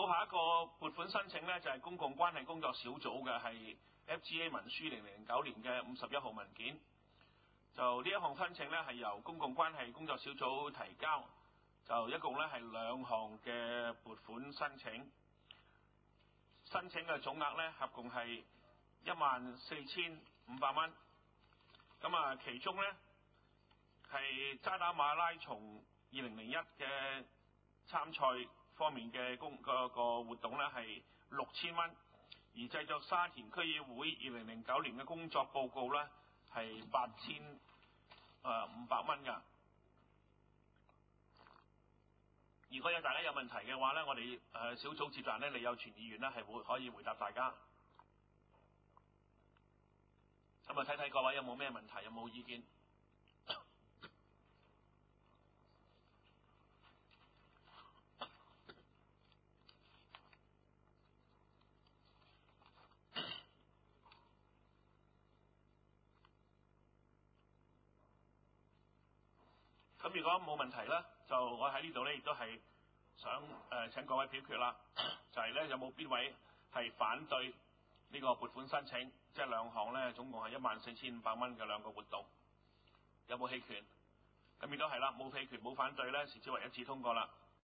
下一個撥款申請呢，就係公共關係工作小組嘅，係 FGA 文書2009年嘅51號文件。就呢一項申請呢，係由公共關係工作小組提交，就一共呢係2項嘅撥款申請。申請嘅總額呢，合共係14,500蚊。咁啊，其中呢，係渣打馬拉松2001嘅參賽方面嘅個活動呢，係6000蚊，而製作沙田區議會2009年嘅工作報告呢，係8500蚊㗎。如果大家有問題嘅話呢，我哋小組接辦呢，李有全議員呢，係可以回答大家。咁啊，睇睇各位有冇咩問題，有冇意見？咁如果冇問題呢，就我喺呢度呢，亦都係想請各位表決啦，就係呢，有冇邊位係反對呢個撥款申請，即係2項呢，總共係14,500蚊嘅2個活動，有冇棄權？咁亦都係啦，冇棄權冇反對呢，視之為一致通過啦。